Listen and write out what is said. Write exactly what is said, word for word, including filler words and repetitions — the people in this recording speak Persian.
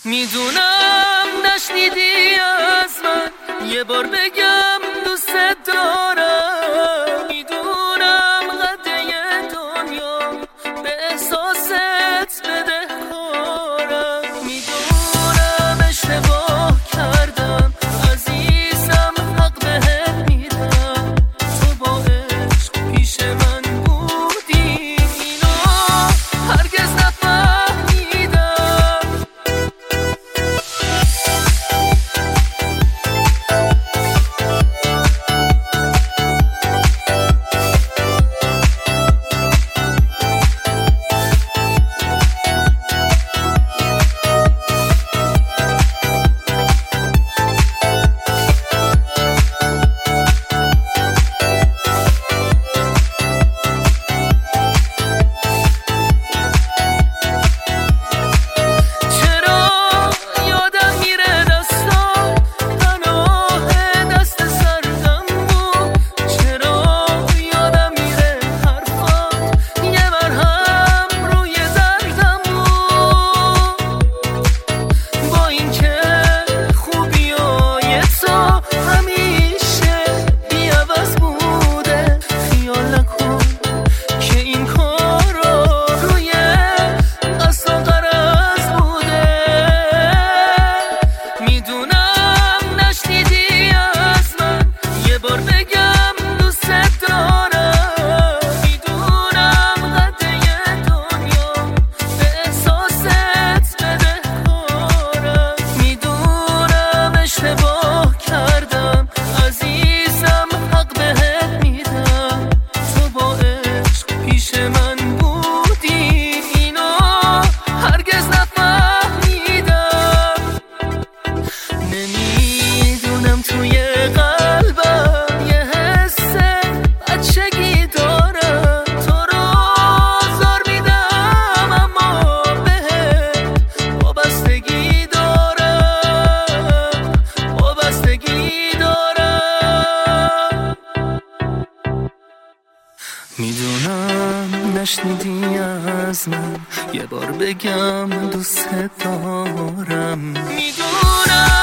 میدونم نشنیدی از من، یه بار بگم دوست دارم. میدونم قده دنیا به احساست بده کارم. میدونم اشتباه کردم عزیزم، حق بهت میدم. تو با عشق پیش من بودی، اینو هرگز نفهمیدم. میدونم نشنیدی از من، یه بار بگم دوست دارم. میدونم